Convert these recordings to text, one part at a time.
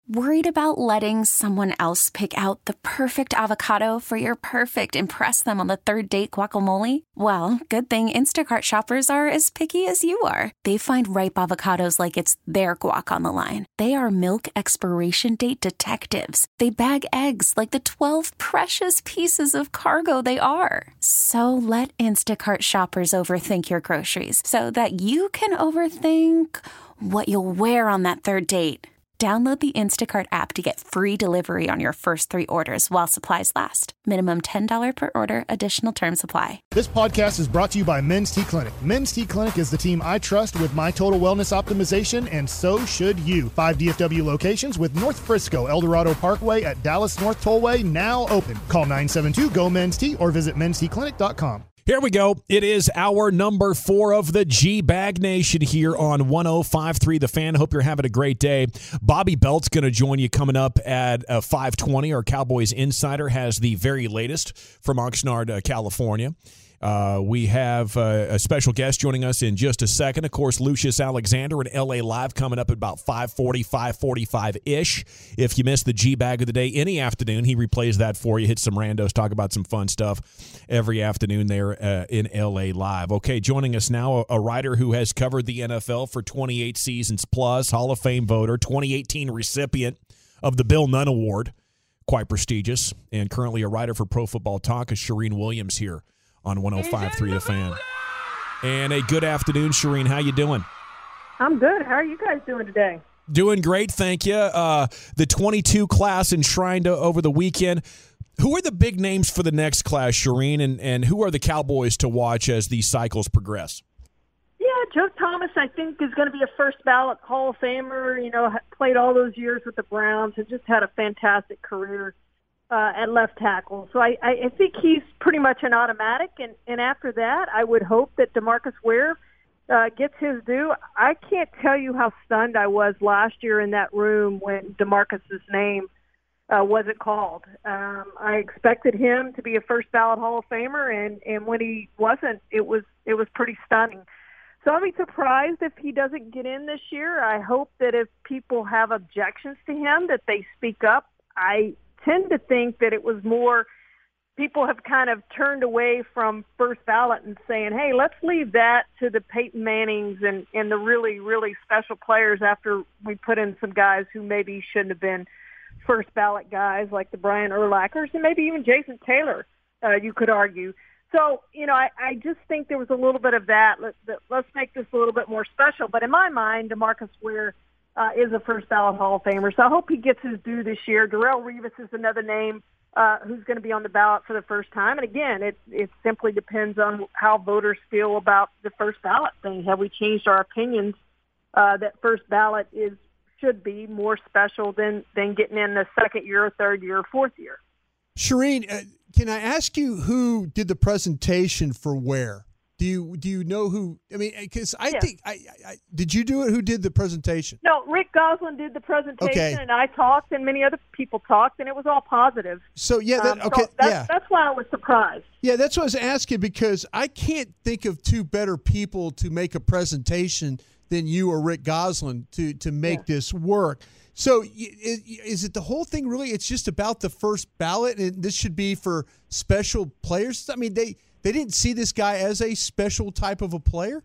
Worried about letting someone else pick out the perfect avocado for your perfect impress them on the third date guacamole? Well, good thing Instacart shoppers are as picky as you are. They find ripe avocados like it's their guac on the line. They are milk expiration date detectives. They bag eggs like the 12 precious pieces of cargo they are. So let Instacart shoppers overthink your groceries so that you can overthink what you'll wear on that third date. Download the Instacart app to get free delivery on your first 3 orders while supplies last. Minimum $10 per order. Additional terms apply. This podcast is brought to you by Men's T Clinic. Men's T Clinic is the team I trust with my total wellness optimization, and so should you. 5 DFW locations with North Frisco, El Dorado Parkway at Dallas North Tollway now open. Call 972-GO-MEN'S-T or visit mensteclinic.com. Here we go. It is our number 4 of the G-Bag Nation here on 105.3 The Fan. Hope you're having a great day. Bobby Belt's going to join you coming up at 5:20. Our Cowboys Insider has the very latest from Oxnard, California. We have a special guest joining us in just a second. Of course, Lucius Alexander and LA Live coming up at about 5:40, 5:45-ish. If you missed the G-Bag of the day any afternoon, he replays that for you. Hit some randos, talk about some fun stuff every afternoon there in LA Live. Okay, joining us now, a writer who has covered the NFL for 28 seasons plus, Hall of Fame voter, 2018 recipient of the Bill Nunn Award, quite prestigious, and currently a writer for Pro Football Talk, is Charean Williams here on 105.3 The Fan. And a good afternoon, Charean. How you doing? I'm good. How are you guys doing today? Doing great, thank you. The 22 class enshrined over the weekend. Who are the big names for the next class, Charean, and who are the Cowboys to watch as these cycles progress? Yeah, Joe Thomas, I think, is going to be a first-ballot Hall of Famer. You know, played all those years with the Browns and just had a fantastic career at left tackle. So I think he's pretty much an automatic. And after that, I would hope that DeMarcus Ware gets his due. I can't tell you how stunned I was last year in that room when DeMarcus's name wasn't called. I expected him to be a first ballot Hall of Famer, and when he wasn't, it was pretty stunning. So I'll be surprised if he doesn't get in this year. I hope that if people have objections to him, that they speak up. I tend to think that it was more people have kind of turned away from first ballot and saying, hey, let's leave that to the Peyton Mannings and the really, really special players after we put in some guys who maybe shouldn't have been first ballot guys like the Brian Urlachers and maybe even Jason Taylor, you could argue. So, you know, I just think there was a little bit of that. Let's make this a little bit more special. But in my mind, DeMarcus Ware is a first ballot Hall of Famer. So I hope he gets his due this year. Darrelle Revis is another name who's going to be on the ballot for the first time. And again, it simply depends on how voters feel about the first ballot thing. Have we changed our opinions that first ballot should be more special than getting in the second year, or third year, or fourth year? Charean, can I ask you who did the presentation for Ware? Do you know who? I mean, because I think did you do it? Who did the presentation? No, Rick Goslin did the presentation, and I talked, and many other people talked, and it was all positive. So that's why I was surprised. Yeah, that's what I was asking, because I can't think of two better people to make a presentation than you or Rick Goslin to make this work. So is it the whole thing really? It's just about the first ballot, and this should be for special players? I mean, they didn't see this guy as a special type of a player?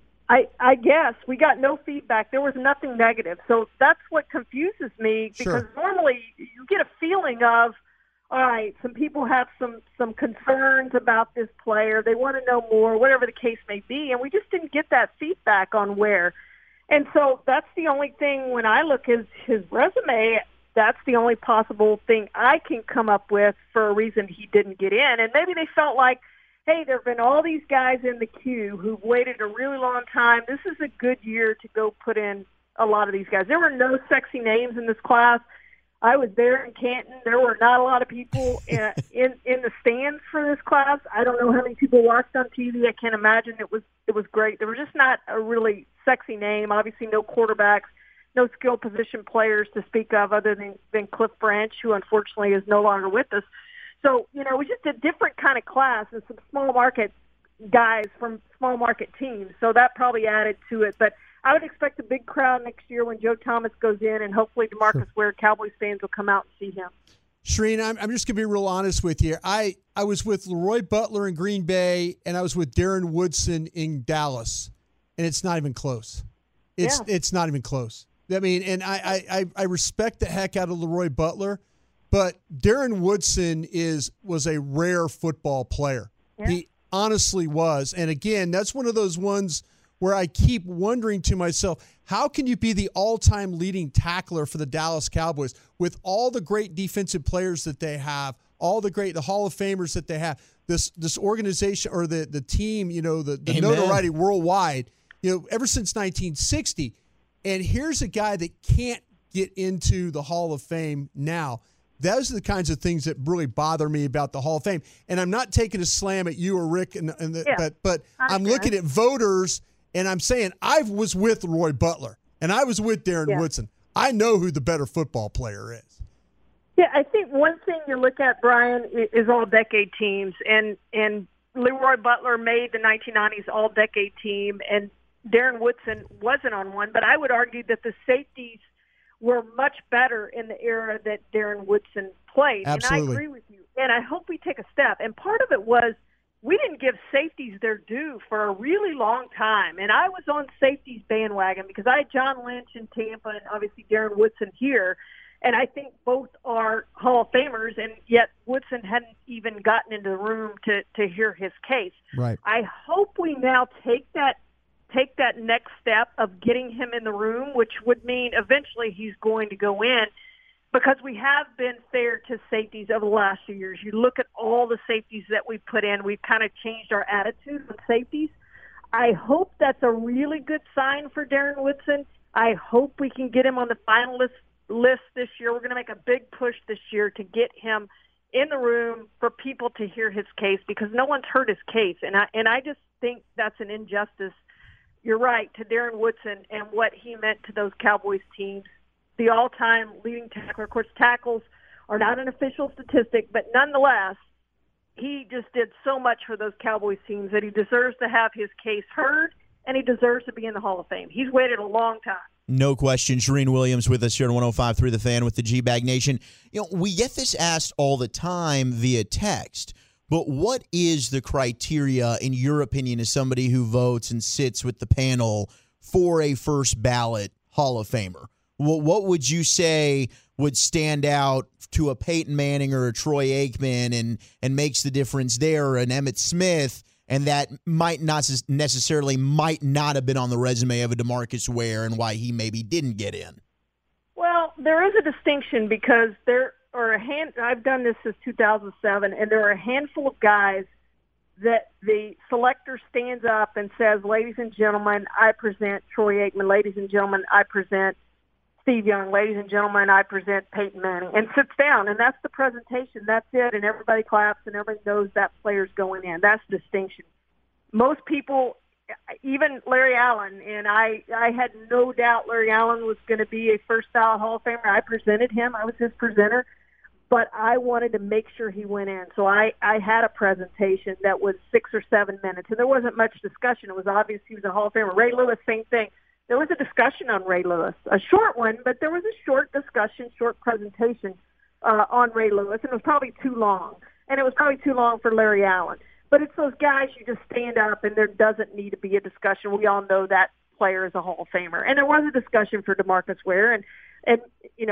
I guess. We got no feedback. There was nothing negative. So that's what confuses me, because normally you get a feeling of, all right, some people have some concerns about this player. They want to know more, whatever the case may be, and we just didn't get that feedback on Ware. And so that's the only thing, when I look at his resume, that's the only possible thing I can come up with for a reason he didn't get in. And maybe they felt like, hey, there have been all these guys in the queue who've waited a really long time. This is a good year to go put in a lot of these guys. There were no sexy names in this class. I was there in Canton. There were not a lot of people in the stands for this class. I don't know how many people watched on TV. I can't imagine. It was great. There was just not a really sexy name. Obviously, no quarterbacks, no skill position players to speak of other than Cliff Branch, who unfortunately is no longer with us. So, you know, it was just a different kind of class and some small market guys from small market teams. So that probably added to it. But I would expect a big crowd next year when Joe Thomas goes in, and hopefully DeMarcus Ware Cowboys fans will come out and see him. Shereen, I'm just going to be real honest with you. I was with Leroy Butler in Green Bay, and I was with Darren Woodson in Dallas, and it's not even close. It's not even close. I mean, and I respect the heck out of Leroy Butler, but Darren Woodson was a rare football player. Yeah. He honestly was. And again, that's one of those ones where I keep wondering to myself, how can you be the all-time leading tackler for the Dallas Cowboys with all the great defensive players that they have, all the Hall of Famers that they have, this organization or the team, the notoriety worldwide, ever since 1960. And here's a guy that can't get into the Hall of Fame now. Those are the kinds of things that really bother me about the Hall of Fame. And I'm not taking a slam at you or Rick, but I'm looking at voters, and I'm saying I was with Roy Butler, and I was with Darren Woodson. I know who the better football player is. Yeah, I think one thing you look at, Brian, is all-decade teams. And Leroy Butler made the 1990s all-decade team, and Darren Woodson wasn't on one. But I would argue that the safeties were much better in the era that Darren Woodson played. Absolutely. And I agree with you. And I hope we take a step. And part of it was we didn't give safeties their due for a really long time. And I was on safeties bandwagon because I had John Lynch in Tampa and obviously Darren Woodson here. And I think both are Hall of Famers, and yet Woodson hadn't even gotten into the room to hear his case. Right. I hope we now take that next step of getting him in the room, which would mean eventually he's going to go in, because we have been fair to safeties over the last few years. You look at all the safeties that we put in, we've kind of changed our attitude with safeties. I hope that's a really good sign for Darren Woodson. I hope we can get him on the finalist list this year. We're going to make a big push this year to get him in the room for people to hear his case, because no one's heard his case. And I just think that's an injustice. You're right, to Darren Woodson and what he meant to those Cowboys teams. The all-time leading tackler. Of course, tackles are not an official statistic, but nonetheless, he just did so much for those Cowboys teams that he deserves to have his case heard, and he deserves to be in the Hall of Fame. He's waited a long time. No question. Shereen Williams with us here on 105.3 The Fan with the G-Bag Nation. We get this asked all the time via text, but what is the criteria, in your opinion, as somebody who votes and sits with the panel for a first ballot Hall of Famer? What would you say would stand out to a Peyton Manning or a Troy Aikman and makes the difference there, or an Emmitt Smith, and that might not have been on the resume of a DeMarcus Ware, and why he maybe didn't get in? Well, there is a distinction, because there are I've done this since 2007, and there are a handful of guys that the selector stands up and says, ladies and gentlemen, I present Troy Aikman. Ladies and gentlemen, I present Steve Young. Ladies and gentlemen, I present Peyton Manning, and sits down, and that's the presentation. That's it, and everybody claps, and everybody knows that player's going in. That's the distinction. Most people, even Larry Allen, and I had no doubt Larry Allen was going to be a first-ballot Hall of Famer. I presented him. I was his presenter, but I wanted to make sure he went in. So I had a presentation that was 6 or 7 minutes, and there wasn't much discussion. It was obvious he was a Hall of Famer. Ray Lewis, same thing. There was a discussion on Ray Lewis, a short one, but there was a short discussion, short presentation on Ray Lewis, and it was probably too long. And it was probably too long for Larry Allen. But it's those guys you just stand up, and there doesn't need to be a discussion. We all know that player is a Hall of Famer. And there was a discussion for DeMarcus Ware, and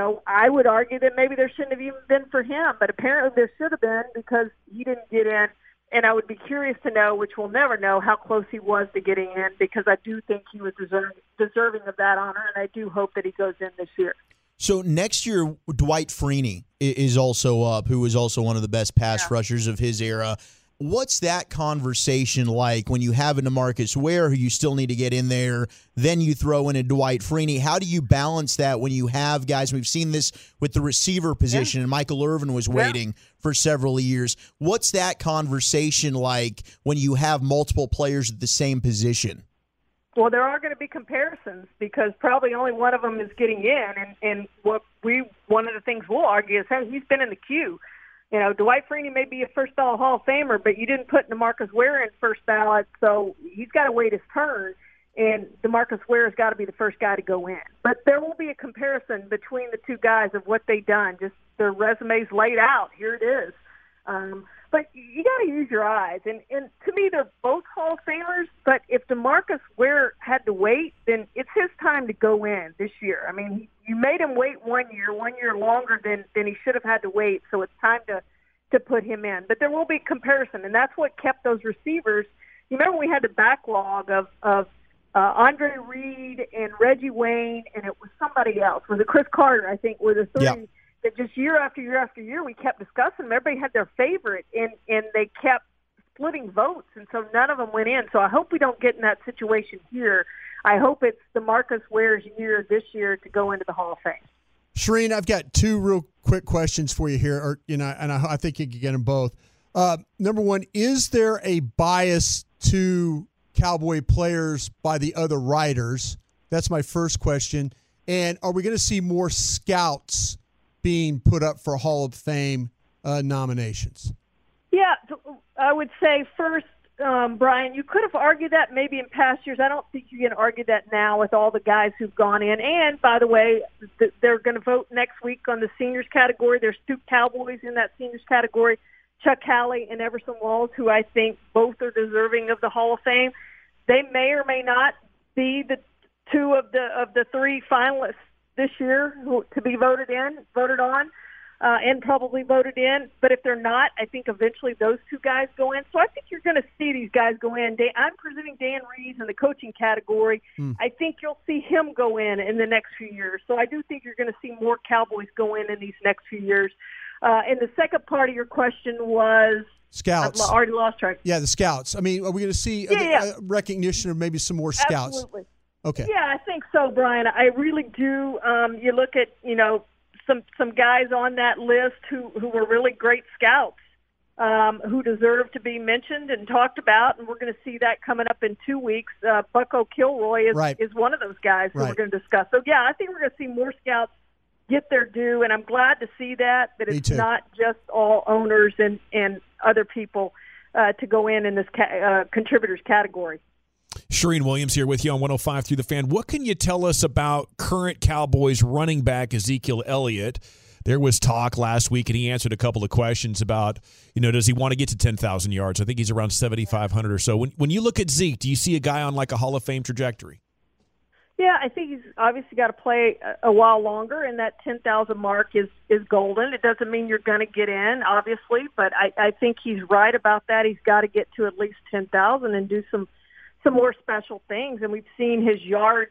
I would argue that maybe there shouldn't have even been for him, but apparently there should have been, because he didn't get in. And I would be curious to know, which we'll never know, how close he was to getting in, because I do think he was deserving of that honor, and I do hope that he goes in this year. So next year, Dwight Freeney is also up, who is also one of the best pass rushers of his era. What's that conversation like when you have a DeMarcus Ware, who you still need to get in there, then you throw in a Dwight Freeney? How do you balance that when you have guys? We've seen this with the receiver position, and Michael Irvin was waiting for several years. What's that conversation like when you have multiple players at the same position? Well, there are going to be comparisons, because probably only one of them is getting in, and one of the things we'll argue is, hey, he's been in the queue. Dwight Freeney may be a first-ballot Hall of Famer, but you didn't put DeMarcus Ware in first ballot, so he's got to wait his turn. and DeMarcus Ware's got to be the first guy to go in. But there will be a comparison between the two guys of what they've done, just their resumes laid out. Here it is. But you got to use your eyes. And to me, they're both Hall of Famers. But if DeMarcus Ware had to wait, then it's his time to go in this year. I mean, you made him wait 1 year longer than he should have had to wait. So it's time to put him in. But there will be comparison, and that's what kept those receivers. You remember we had the backlog of Andre Reed and Reggie Wayne, and it was somebody else. Was it Chris Carter, I think, were the three. Yep. That just year after year after year we kept discussing them. Everybody had their favorite, and they kept splitting votes, and so none of them went in. So I hope we don't get in that situation here. I hope it's DeMarcus Ware's year this year to go into the Hall of Fame. Shereen, I've got two real quick questions for you here, and I think you can get them both. Number one, is there a bias to Cowboy players by the other writers? That's my first question. And are we going to see more scouts being put up for Hall of Fame nominations? Yeah, I would say first, Brian, you could have argued that maybe in past years. I don't think you can argue that now with all the guys who've gone in. And, by the way, they're going to vote next week on the seniors category. There's two Cowboys in that seniors category, Chuck Halley and Everson Walls, who I think both are deserving of the Hall of Fame. They may or may not be the two of the three finalists this year to be voted on, and probably voted in. But if they're not, I think eventually those two guys go in. So I think you're going to see these guys go in. I'm presenting Dan Reeves in the coaching category. I think you'll see him go in the next few years. So I do think you're going to see more Cowboys go in these next few years. And the second part of your question was scouts. I've already lost track. Yeah, the scouts. I mean, are we going to see recognition of maybe some more scouts? Absolutely. Okay. Yeah, I think so, Brian. I really do. You look at, some guys on that list who were really great scouts, who deserve to be mentioned and talked about, and we're going to see that coming up in 2 weeks. Bucko Kilroy is one of those guys who we're going to discuss. So, yeah, I think we're going to see more scouts get their due, and I'm glad to see that it's not just all owners and other people to go in this contributors category. Shereen Williams here with you on 105 Through the Fan. What can you tell us about current Cowboys running back Ezekiel Elliott? There was talk last week, and he answered a couple of questions about, does he want to get to 10,000 yards? I think he's around 7,500 or so. When you look at Zeke, do you see a guy on like a Hall of Fame trajectory? Yeah, I think he's obviously got to play a while longer, and that 10,000 mark is golden. It doesn't mean you're going to get in, obviously, but I think he's right about that. He's got to get to at least 10,000 and do some more special things. And we've seen his yards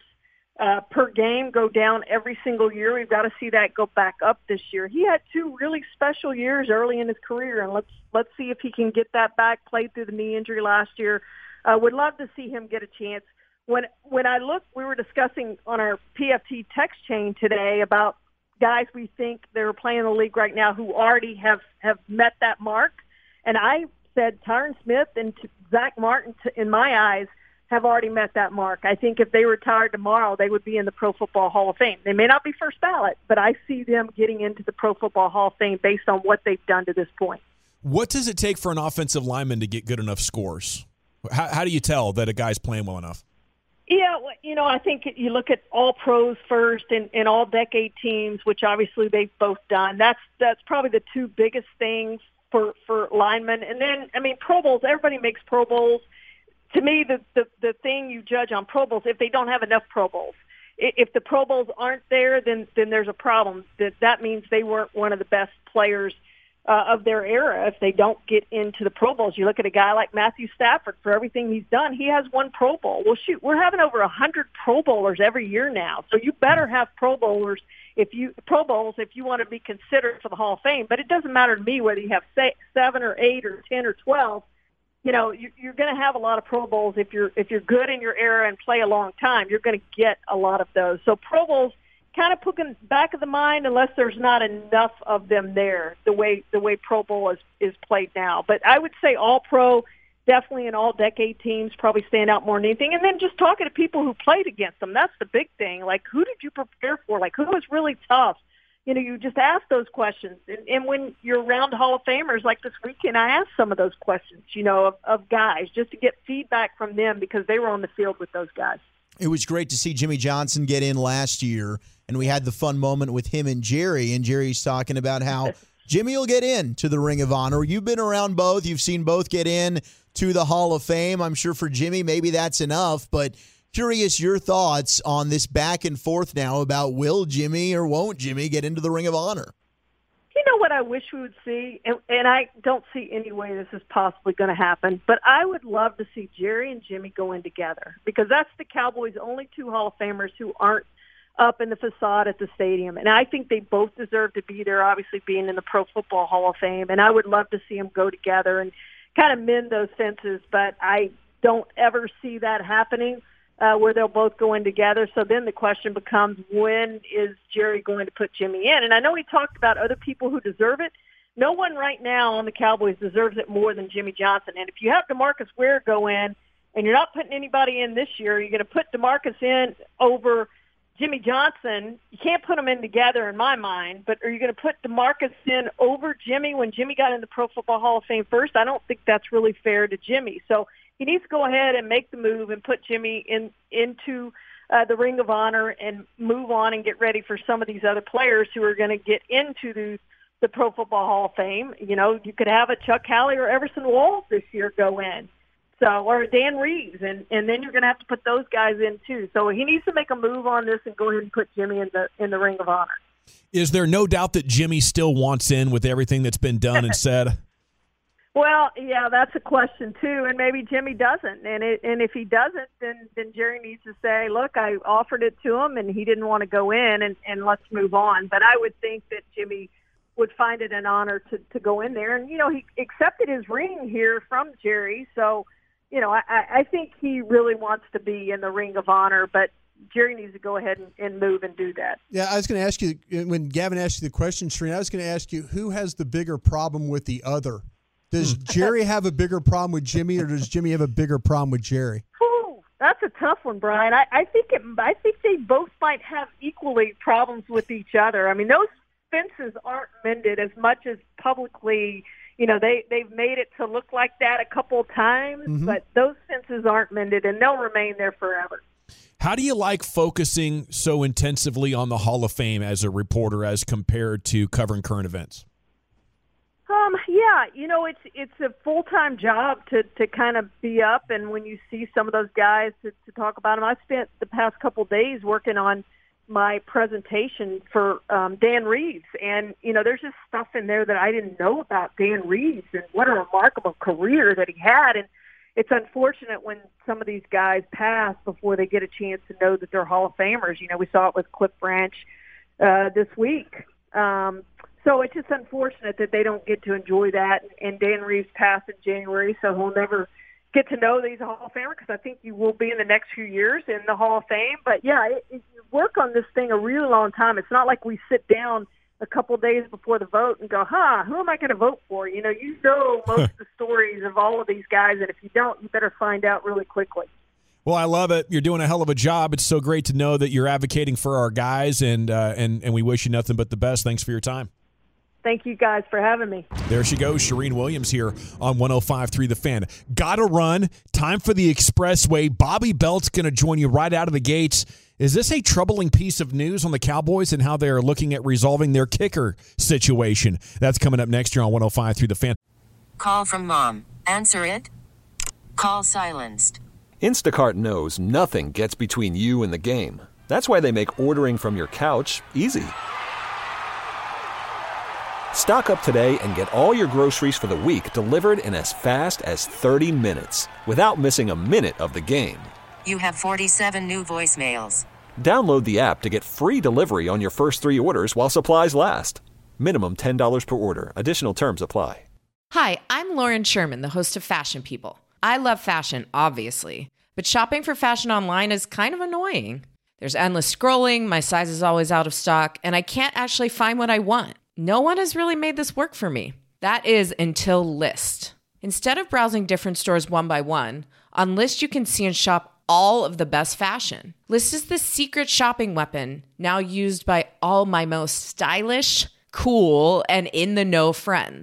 per game go down every single year. We've got to see that go back up this year. He had two really special years early in his career, and let's see if he can get that back. Played through the knee injury last year. Would love to see him get a chance. When I look, we were discussing on our PFT text chain today about guys we think they're playing in the league right now who already have met that mark. And I said Tyron Smith and Zach Martin, in my eyes, have already met that mark. I think if they retired tomorrow, they would be in the Pro Football Hall of Fame. They may not be first ballot, but I see them getting into the Pro Football Hall of Fame based on what they've done to this point. What does it take for an offensive lineman to get good enough scores? How do you tell that a guy's playing well enough? Yeah, I think you look at all pros first and all decade teams, which obviously they've both done. That's probably the two biggest things for linemen. And then, Pro Bowls, everybody makes Pro Bowls. To me, the thing you judge on Pro Bowls, if they don't have enough Pro Bowls. If the Pro Bowls aren't there, then there's a problem. That means they weren't one of the best players of their era if they don't get into the Pro Bowls. You look at a guy like Matthew Stafford, for everything he's done, he has one Pro Bowl. Well, shoot, we're having over 100 Pro Bowlers every year now. So you better have Pro Bowls if you want to be considered for the Hall of Fame. But it doesn't matter to me whether you have 7 or 8 or 10 or 12. You're going to have a lot of Pro Bowls if you're good in your era and play a long time. You're going to get a lot of those. So Pro Bowls kind of put in the back of the mind unless there's not enough of them there. The way Pro Bowl is played now, but I would say All Pro, definitely, in all decade teams probably stand out more than anything. And then just talking to people who played against them, that's the big thing. Like, who did you prepare for? Like, who was really tough? You just ask those questions. And when you're around Hall of Famers like this weekend, I asked some of those questions, of guys, just to get feedback from them because they were on the field with those guys. It was great to see Jimmy Johnson get in last year, and we had the fun moment with him and Jerry, and Jerry's talking about how Jimmy will get in to the Ring of Honor. You've been around both. You've seen both get in to the Hall of Fame. I'm sure for Jimmy, maybe that's enough, but curious your thoughts on this back and forth now about will Jimmy or won't Jimmy get into the Ring of Honor? You know what I wish we would see, and I don't see any way this is possibly going to happen, but I would love to see Jerry and Jimmy go in together, because that's the Cowboys' only two Hall of Famers who aren't up in the facade at the stadium. And I think they both deserve to be there, obviously being in the Pro Football Hall of Fame, and I would love to see them go together and kind of mend those fences, but I don't ever see that happening. Where they'll both go in together. So then the question becomes, when is Jerry going to put Jimmy in? And I know he talked about other people who deserve it. No one right now on the Cowboys deserves it more than Jimmy Johnson. And if you have DeMarcus Ware go in and you're not putting anybody in this year, you're going to put DeMarcus in over Jimmy Johnson. You can't put them in together in my mind, but are you going to put DeMarcus in over Jimmy when Jimmy got in the Pro Football Hall of Fame first? I don't think that's really fair to Jimmy. So he needs to go ahead and make the move and put Jimmy into the Ring of Honor and move on and get ready for some of these other players who are going to get into the Pro Football Hall of Fame. You know, you could have a Chuck Howley or Everson Walls this year go in, or Dan Reeves, and then you're going to have to put those guys in too. So he needs to make a move on this and go ahead and put Jimmy in the Ring of Honor. Is there no doubt that Jimmy still wants in with everything that's been done and said? Well, yeah, that's a question too, and maybe Jimmy doesn't. And if he doesn't, then Jerry needs to say, look, I offered it to him, and he didn't want to go in, and let's move on. But I would think that Jimmy would find it an honor to go in there. And, you know, he accepted his ring here from Jerry, so, you know, I think he really wants to be in the Ring of Honor, but Jerry needs to go ahead and move and do that. Yeah, I was going to ask you, when Gavin asked you the question, Shereen, I was going to ask you, who has the bigger problem with the other? Does Jerry have a bigger problem with Jimmy, or does Jimmy have a bigger problem with Jerry? Ooh, that's a tough one, Brian. I think they both might have equally problems with each other. I mean, those fences aren't mended as much as publicly. You know, they've made it to look like that a couple of times, but those fences aren't mended, and they'll remain there forever. How do you like focusing so intensively on the Hall of Fame as a reporter as compared to covering current events? Yeah, you know, it's a full-time job to kind of be up, and when you see some of those guys to talk about them. I spent the past couple of days working on my presentation for Dan Reeves, and, you know, there's just stuff in there that I didn't know about Dan Reeves and what a remarkable career that he had, and it's unfortunate when some of these guys pass before they get a chance to know that they're Hall of Famers. You know, we saw it with Cliff Branch this week. So it's just unfortunate that they don't get to enjoy that. And Dan Reeves passed in January, so he'll never get to know that he's a Hall of Famer, because I think he will be in the next few years in the Hall of Fame. But, yeah, you work on this thing a really long time. It's not like we sit down a couple of days before the vote and go, who am I going to vote for? You know most of the stories of all of these guys, and if you don't, you better find out really quickly. Well, I love it. You're doing a hell of a job. It's so great to know that you're advocating for our guys, and we wish you nothing but the best. Thanks for your time. Thank you guys for having me. There she goes, Shereen Williams here on 105.3 The Fan. Gotta run. Time for the Expressway. Bobby Belt's going to join you right out of the gates. Is this a troubling piece of news on the Cowboys and how they're looking at resolving their kicker situation? That's coming up next year on 105.3 The Fan. Call from mom. Answer it. Call silenced. Instacart knows nothing gets between you and the game. That's why they make ordering from your couch easy. Stock up today and get all your groceries for the week delivered in as fast as 30 minutes without missing a minute of the game. You have 47 new voicemails. Download the app to get free delivery on your first 3 orders while supplies last. Minimum $10 per order. Additional terms apply. Hi, I'm Lauren Sherman, the host of Fashion People. I love fashion, obviously, but shopping for fashion online is kind of annoying. There's endless scrolling, my size is always out of stock, and I can't actually find what I want. No one has really made this work for me. That is until Lyst. Instead of browsing different stores one by one, on Lyst you can see and shop all of the best fashion. Lyst is the secret shopping weapon now used by all my most stylish, cool, and in-the-know friends.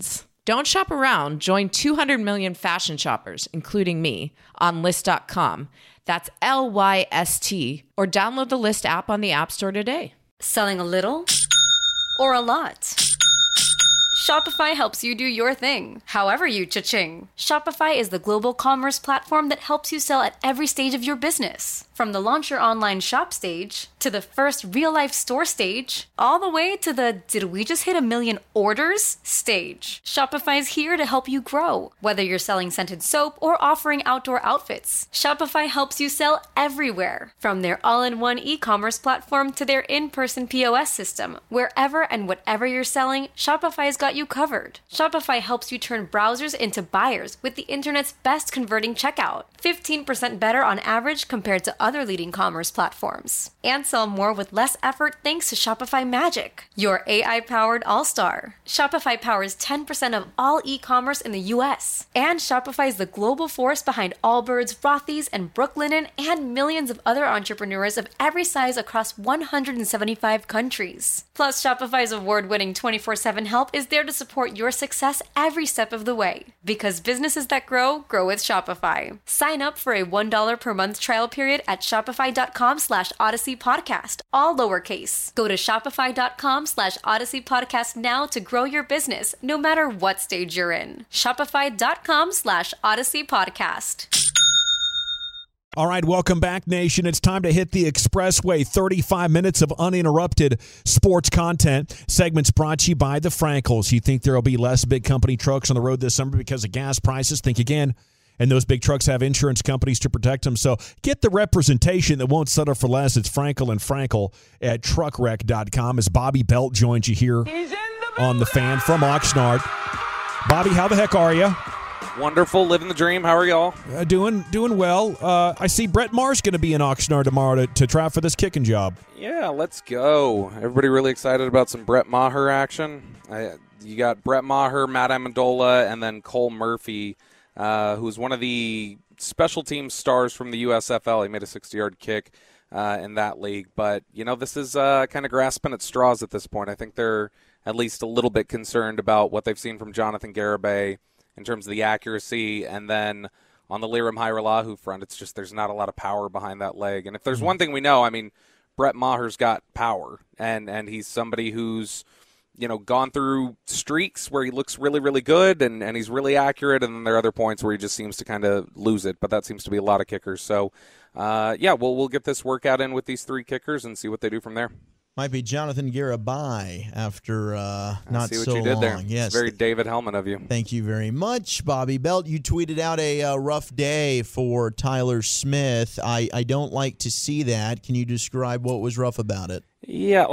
Don't shop around. Join 200 million fashion shoppers, including me, on Lyst.com. That's LYST. Or download the Lyst app on the App Store today. Selling a little or a lot? Shopify helps you do your thing, however you cha-ching. Shopify is the global commerce platform that helps you sell at every stage of your business. From the launch your online shop stage, to the first real-life store stage, all the way to the did we just hit 1 million orders stage. Shopify's here to help you grow. Whether you're selling scented soap or offering outdoor outfits, Shopify helps you sell everywhere. From their all-in-one e-commerce platform to their in-person POS system, wherever and whatever you're selling, Shopify's got you covered. Shopify helps you turn browsers into buyers with the internet's best converting checkout. 15% better on average compared to other leading commerce platforms. And sell more with less effort thanks to Shopify Magic, your AI-powered all-star. Shopify powers 10% of all e-commerce in the U.S. And Shopify is the global force behind Allbirds, Rothy's, and Brooklinen, and millions of other entrepreneurs of every size across 175 countries. Plus, Shopify's award-winning 24/7 help is there to support your success every step of the way. Because businesses that grow, grow with Shopify. Sign up for a $1 per month trial period at shopify.com/Odyssey Podcast, all lowercase. Go to shopify.com/Odyssey Podcast now to grow your business, no matter what stage you're in. Shopify.com/Odyssey Podcast. All right, welcome back, Nation. It's time to hit the expressway. 35 minutes of uninterrupted sports content. Segments brought to you by the Frankels. You think there will be less big company trucks on the road this summer because of gas prices? Think again. And those big trucks have insurance companies to protect them. So get the representation that won't settle for less. It's Frankel and Frankel at truckwreck.com as Bobby Belt joins you here on The Fan from Oxnard. Bobby, how the heck are you? Wonderful, living the dream. How are y'all? Doing well. I see Brett Maher's going to be in Oxnard tomorrow to try for this kicking job. Yeah, let's go. Everybody really excited about some Brett Maher action. You got Brett Maher, Matt Amendola, and then Cole Murphy, who's one of the special team stars from the USFL. He made a 60-yard kick in that league. But, this is kind of grasping at straws at this point. I think they're at least a little bit concerned about what they've seen from Jonathan Garibay in terms of the accuracy, and then on the Lirim Hajrullahu front, it's just there's not a lot of power behind that leg. And if there's one thing we know, Brett Maher's got power, and he's somebody who's, gone through streaks where he looks really, really good, and he's really accurate, and then there are other points where he just seems to kind of lose it, but that seems to be a lot of kickers. So, we'll get this workout in with these 3 kickers and see what they do from there. Might be Jonathan Garibay after not see what so you did there. long. Yes, it's very David Hellman of you. Thank you very much, Bobby Belt. You tweeted out a rough day for Tyler Smith. I don't like to see that. Can you describe what was rough about it? Yeah,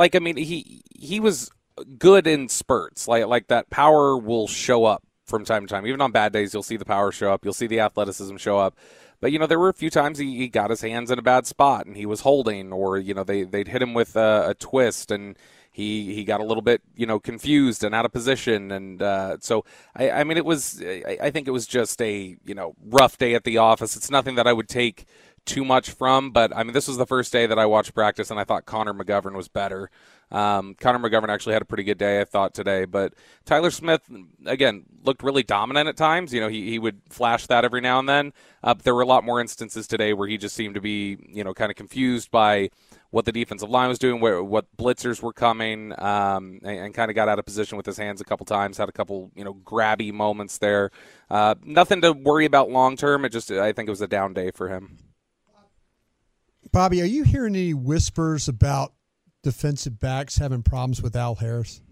he was good in spurts. Like that power will show up from time to time. Even on bad days, you'll see the power show up. You'll see the athleticism show up. But, there were a few times he got his hands in a bad spot and he was holding, or, they'd hit him with a twist and he got a little bit, confused and out of position. And so, I think it was just a, rough day at the office. It's nothing that I would take too much from, but, this was the first day that I watched practice and I thought Connor McGovern was better. Connor McGovern actually had a pretty good day, I thought, today. But Tyler Smith, again, looked really dominant at times. He would flash that every now and then. But there were a lot more instances today where he just seemed to be, kind of confused by what the defensive line was doing, what blitzers were coming, and kind of got out of position with his hands a couple times, had a couple, grabby moments there. Nothing to worry about long term. I think it was a down day for him. Bobby, are you hearing any whispers about defensive backs having problems with Al Harris?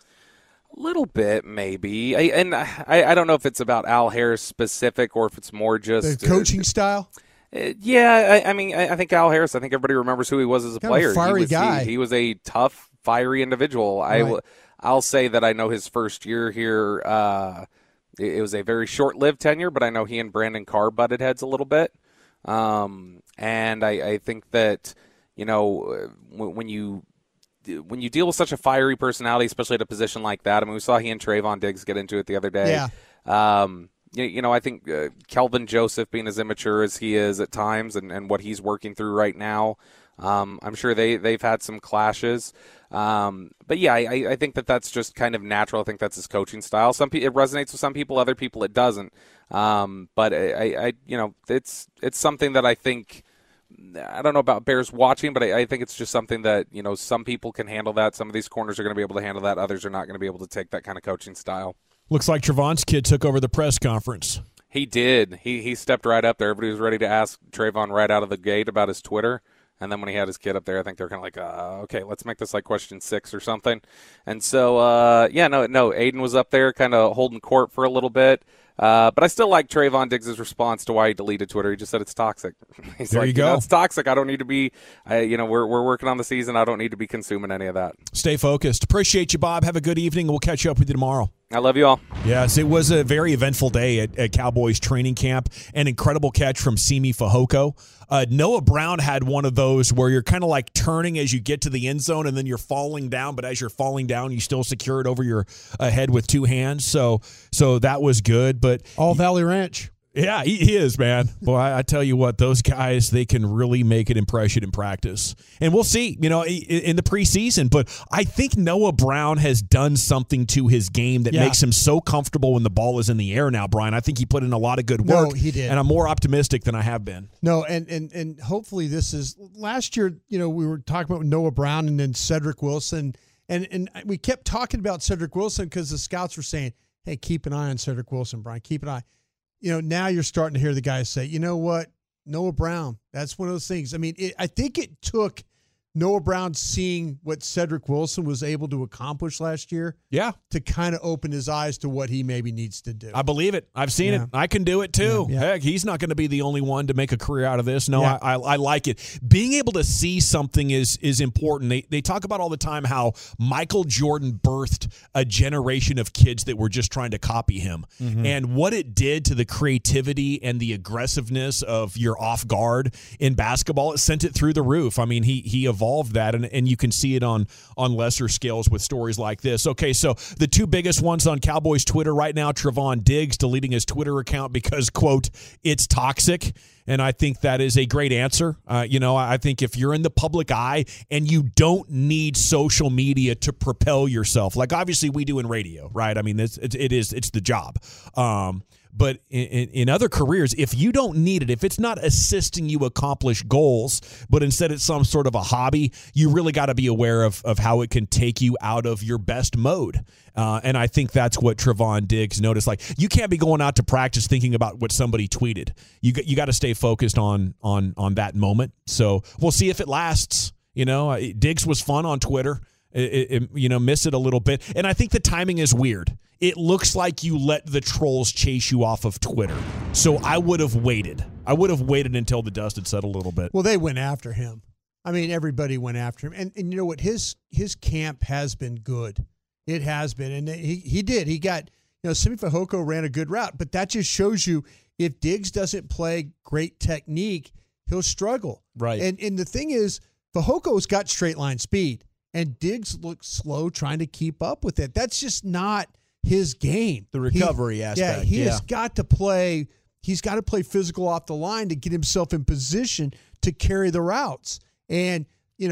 A little bit, maybe. I don't know if it's about Al Harris specific or if it's more just the coaching style. Yeah, I think Al Harris. I think everybody remembers who he was as a player. A fiery guy. He was a tough, fiery individual. Right. I'll say that I know his first year here. It was a very short-lived tenure, but I know he and Brandon Carr butted heads a little bit. And I think that, when you deal with such a fiery personality, especially at a position like that, we saw he and Trayvon Diggs get into it the other day. Yeah. I think Kelvin Joseph being as immature as he is at times and what he's working through right now, I'm sure they've had some clashes. But yeah, I think that's just kind of natural. I think that's his coaching style. It resonates with some people, other people it doesn't. But I it's something that I think, I don't know about Bears watching, but I think it's just something that, some people can handle that. Some of these corners are going to be able to handle that. Others are not going to be able to take that kind of coaching style. Looks like Trevon's kid took over the press conference. He did. He stepped right up there. Everybody was ready to ask Trayvon right out of the gate about his Twitter. And then when he had his kid up there, I think they're kind of like, okay, let's make this like question 6 or something. And so, Aiden was up there kind of holding court for a little bit. But I still like Trayvon Diggs' response to why he deleted Twitter. He just said it's toxic. He's there like, you go. It's toxic. I don't need to be, we're working on the season. I don't need to be consuming any of that. Stay focused. Appreciate you, Bob. Have a good evening. We'll catch up with you tomorrow. I love you all. Yes, it was a very eventful day at Cowboys training camp. An incredible catch from Simi Fehoko. Noah Brown had one of those where you're kind of like turning as you get to the end zone and then you're falling down, but as you're falling down, you still secure it over your head with 2 hands. So that was good. But All Valley Ranch. Yeah, he is, man. Boy, I tell you what, those guys, they can really make an impression in practice. And we'll see, in the preseason. But I think Noah Brown has done something to his game that makes him so comfortable when the ball is in the air now, Brian. I think he put in a lot of good work. No, he did. And I'm more optimistic than I have been. No, and hopefully this is – last year, we were talking about Noah Brown and then Cedric Wilson. And we kept talking about Cedric Wilson because the scouts were saying, hey, keep an eye on Cedric Wilson, Brian. Keep an eye. Now you're starting to hear the guys say, you know what, Noah Brown, that's one of those things. I mean, I think it took Noah Brown seeing what Cedric Wilson was able to accomplish last year to kind of open his eyes to what he maybe needs to do. I believe it. I've seen it. I can do it too. Yeah. Heck, he's not going to be the only one to make a career out of this. No, I like it. Being able to see something is important. They talk about all the time how Michael Jordan birthed a generation of kids that were just trying to copy him. Mm-hmm. And what it did to the creativity and the aggressiveness of your off guard in basketball, it sent it through the roof. I mean, he evolved that, and you can see it on lesser scales with stories like this. Okay, so the 2 biggest ones on Cowboys Twitter right now, Trevon Diggs deleting his Twitter account because, quote, it's toxic. And I think that is a great answer. I think if you're in the public eye and you don't need social media to propel yourself, like obviously we do in radio, right? I mean, it's the job. But in other careers, if you don't need it, if it's not assisting you accomplish goals, but instead it's some sort of a hobby, you really got to be aware of how it can take you out of your best mode. And I think that's what Trevon Diggs noticed. Like, you can't be going out to practice thinking about what somebody tweeted. You got to stay focused on that moment. So we'll see if it lasts. Diggs was fun on Twitter. Miss it a little bit. And I think the timing is weird. It looks like you let the trolls chase you off of Twitter. So I would have waited. Until the dust had settled a little bit. Well, they went after him. I mean, everybody went after him. And you know what? His camp has been good. It has been. And he did. He got, Simi Fehoko ran a good route. But that just shows you if Diggs doesn't play great technique, he'll struggle. Right. And the thing is, Fajoko's got straight line speed. And Diggs looks slow trying to keep up with it. That's just not his game. The recovery aspect. Yeah, he has got to play. He's got to play physical off the line to get himself in position to carry the routes. And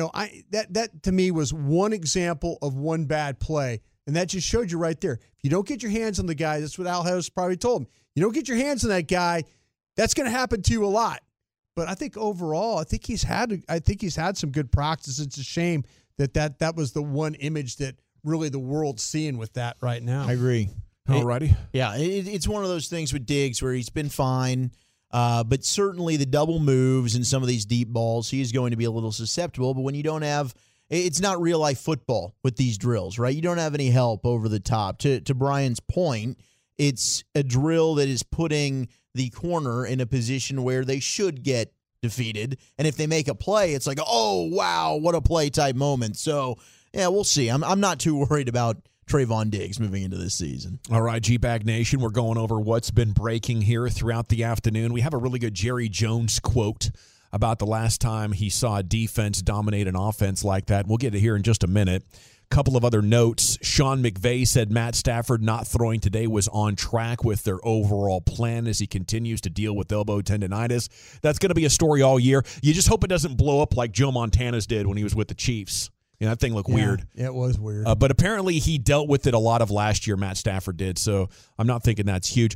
that to me was one example of one bad play, and that just showed you right there. If you don't get your hands on the guy, that's what Al Harris probably told him. You don't get your hands on that guy, that's going to happen to you a lot. But I think overall, I think he's had some good practice. It's a shame that was the one image that really the world's seeing with that right now. I agree. Alrighty. It's one of those things with Diggs where he's been fine, but certainly the double moves and some of these deep balls, he is going to be a little susceptible. But when you don't have – it's not real-life football with these drills, right? You don't have any help over the top. To Brian's point, it's a drill that is putting the corner in a position where they should get defeated. And if they make a play, it's like, oh, wow, what a play type moment. So, yeah, we'll see. I'm not too worried about Trevon Diggs moving into this season. All right, G-Bag Nation, we're going over what's been breaking here throughout the afternoon. We have a really good Jerry Jones quote about the last time he saw a defense dominate an offense like that. We'll get to here in just a minute. Couple of other notes. Sean McVay said Matt Stafford not throwing today was on track with their overall plan as he continues to deal with elbow tendonitis. That's going to be a story all year. You just hope it doesn't blow up like Joe Montana's did when he was with the Chiefs. That thing looked weird. Yeah, it was weird. But apparently he dealt with it a lot of last year, Matt Stafford did, so I'm not thinking that's huge.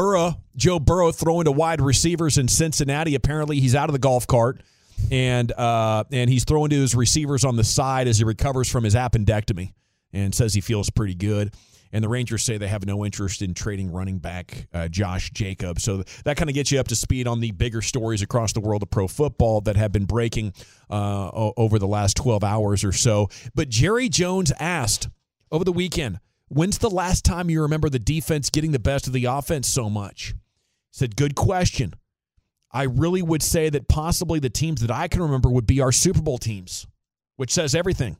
Joe Burrow throwing to wide receivers in Cincinnati. Apparently he's out of the golf cart, and he's throwing to his receivers on the side as he recovers from his appendectomy and says he feels pretty good. And the Rangers say they have no interest in trading running back Josh Jacobs. So that kind of gets you up to speed on the bigger stories across the world of pro football that have been breaking over the last 12 hours or so. But Jerry Jones asked over the weekend, when's the last time you remember the defense getting the best of the offense so much? He said, good question. I really would say that possibly the teams that I can remember would be our Super Bowl teams, which says everything.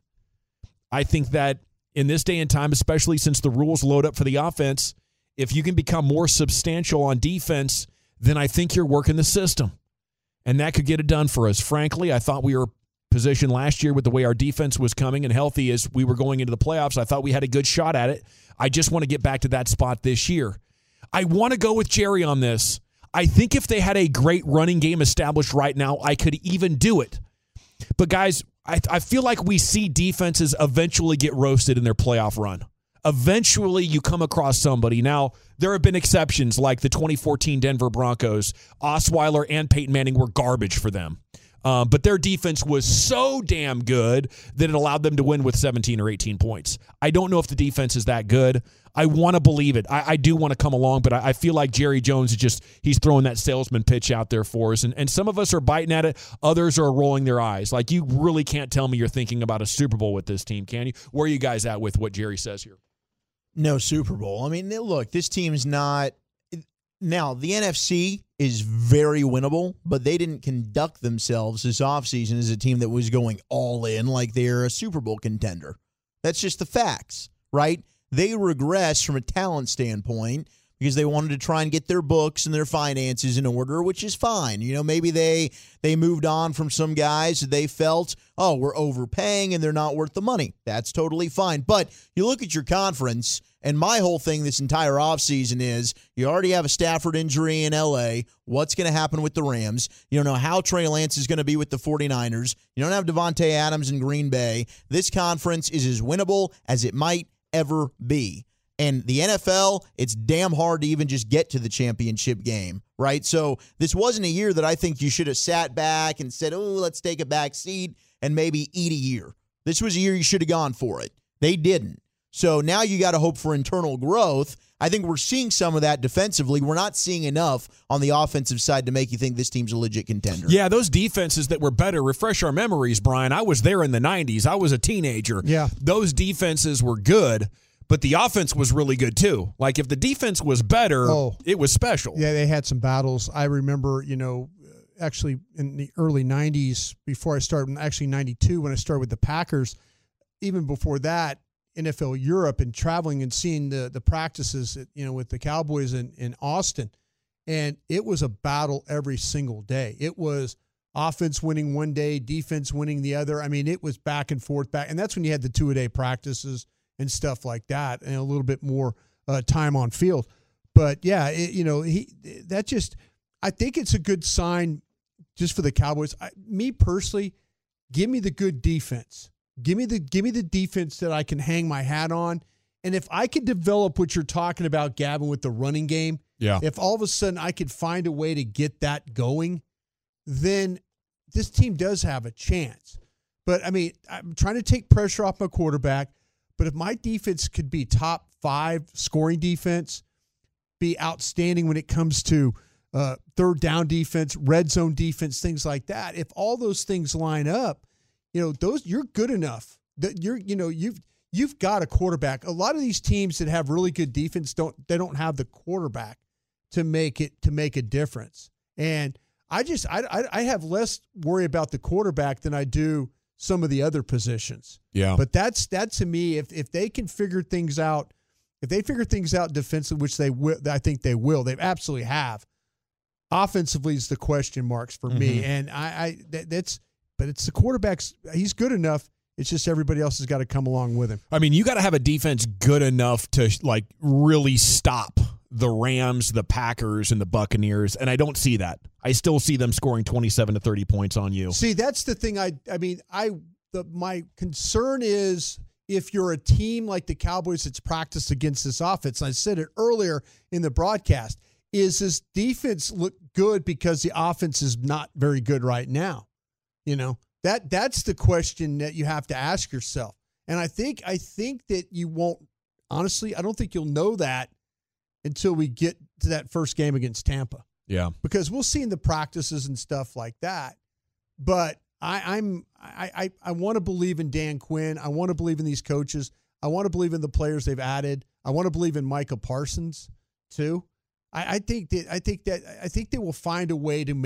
I think that in this day and time, especially since the rules load up for the offense, if you can become more substantial on defense, then I think you're working the system. And that could get it done for us. Frankly, I thought we were positioned last year with the way our defense was coming and healthy as we were going into the playoffs. I thought we had a good shot at it. I just want to get back to that spot this year. I want to go with Jerry on this. I think if they had a great running game established right now, I could even do it. But guys, I feel like we see defenses eventually get roasted in their playoff run. Eventually, you come across somebody. Now, there have been exceptions like the 2014 Denver Broncos. Osweiler and Peyton Manning were garbage for them. But their defense was so damn good that it allowed them to win with 17 or 18 points. I don't know if the defense is that good. I want to believe it. I do want to come along, but I feel like Jerry Jones is he's throwing that salesman pitch out there for us. And some of us are biting at it. Others are rolling their eyes. Like, you really can't tell me you're thinking about a Super Bowl with this team, can you? Where are you guys at with what Jerry says here? No Super Bowl. I mean, look, this team's not. Now, the NFC is very winnable, but they didn't conduct themselves this offseason as a team that was going all in like they're a Super Bowl contender. That's just the facts, right? They regressed from a talent standpoint because they wanted to try and get their books and their finances in order, which is fine. Maybe they moved on from some guys that they felt, we're overpaying and they're not worth the money. That's totally fine. But you look at your conference, and my whole thing this entire offseason is you already have a Stafford injury in L.A. What's going to happen with the Rams? You don't know how Trey Lance is going to be with the 49ers. You don't have Devontae Adams in Green Bay. This conference is as winnable as it might ever be. And the NFL, it's damn hard to even just get to the championship game, right? So this wasn't a year that I think you should have sat back and said, let's take a back seat and maybe eat a year. This was a year you should have gone for it. They didn't. So now you got to hope for internal growth. I think we're seeing some of that defensively. We're not seeing enough on the offensive side to make you think this team's a legit contender. Yeah, those defenses that were better, refresh our memories, Brian. I was there in the 90s. I was a teenager. Yeah. Those defenses were good, but the offense was really good too. Like, if the defense was better, it was special. Yeah, they had some battles. I remember, actually in the early 90s, before I started, actually 92 when I started with the Packers, even before that, NFL Europe and traveling and seeing the practices, with the Cowboys in Austin. And it was a battle every single day. It was offense winning one day, defense winning the other. I mean, it was back and forth, and that's when you had the 2-a-day practices and stuff like that, and a little bit more time on field. But yeah, I think it's a good sign just for the Cowboys. Me personally, give me the good defense. Give me the defense that I can hang my hat on. And if I could develop what you're talking about, Gavin, with the running game, if all of a sudden I could find a way to get that going, then this team does have a chance. But, I mean, I'm trying to take pressure off my quarterback. But if my defense could be top 5 scoring defense, be outstanding when it comes to third down defense, red zone defense, things like that, if all those things line up, you're good enough. That you've got a quarterback. A lot of these teams that have really good defense don't have the quarterback to make a difference. And I have less worry about the quarterback than I do some of the other positions. Yeah. But that to me, if they can figure things out, defensively, which they will, I think they will. They absolutely have. Offensively is the question marks for me, and but it's the quarterback's. He's good enough. It's just everybody else has got to come along with him. I mean, you got to have a defense good enough to like really stop the Rams, the Packers, and the Buccaneers, and I don't see that. I still see them scoring 27 to 30 points on you. See, that's the thing. My concern is if you're a team like the Cowboys that's practiced against this offense, and I said it earlier in the broadcast, is this defense look good because the offense is not very good right now? You know, that's the question that you have to ask yourself. And I think that you won't, honestly, I don't think you'll know that until we get to that first game against Tampa. Yeah. Because we'll see in the practices and stuff like that. But I want to believe in Dan Quinn. I want to believe in these coaches. I want to believe in the players they've added. I want to believe in Micah Parsons too. I think they will find a way to